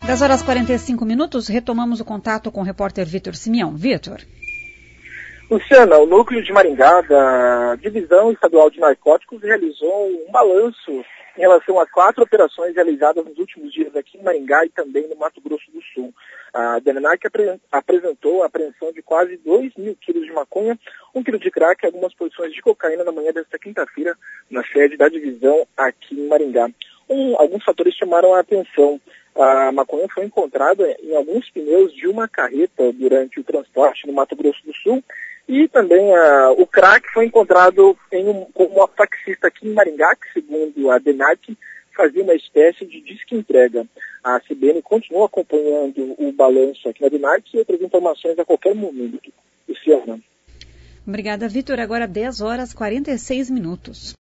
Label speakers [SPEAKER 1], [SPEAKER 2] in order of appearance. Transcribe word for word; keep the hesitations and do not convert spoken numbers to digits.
[SPEAKER 1] dez horas e quarenta e cinco minutos, retomamos o contato com o repórter Vitor Simeão. Vitor.
[SPEAKER 2] Luciana, o núcleo de Maringá da Divisão Estadual de Narcóticos realizou um balanço em relação a quatro operações realizadas nos últimos dias aqui em Maringá e também no Mato Grosso do Sul. A DENARC apresentou a apreensão de quase dois mil quilos de maconha, um quilo de crack e algumas porções de cocaína na manhã desta quinta-feira na sede da divisão aqui em Maringá. Um, alguns fatores chamaram a atenção. A maconha foi encontrada em alguns pneus de uma carreta durante o transporte no Mato Grosso do Sul e também uh, o crack foi encontrado em um, com uma taxista aqui em Maringá, que segundo a DENARC fazia uma espécie de disque-entrega. A C B N continua acompanhando o balanço aqui na DENARC e outras informações a qualquer momento. Luciana.
[SPEAKER 1] Obrigada, Vitor. Agora dez horas e quarenta e seis minutos.